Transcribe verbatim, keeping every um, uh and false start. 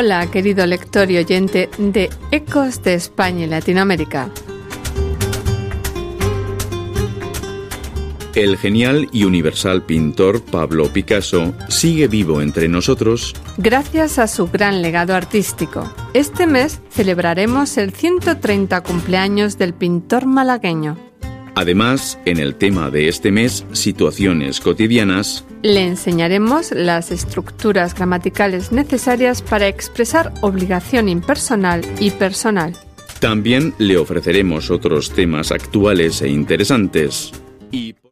Hola, querido lector y oyente de Ecos de España y Latinoamérica. El genial y universal pintor Pablo Picasso sigue vivo entre nosotros gracias a su gran legado artístico. Este mes celebraremos el ciento treinta cumpleaños del pintor malagueño. Además, en el tema de este mes, situaciones cotidianas, le enseñaremos las estructuras gramaticales necesarias para expresar obligación impersonal y personal. También le ofreceremos otros temas actuales e interesantes. Y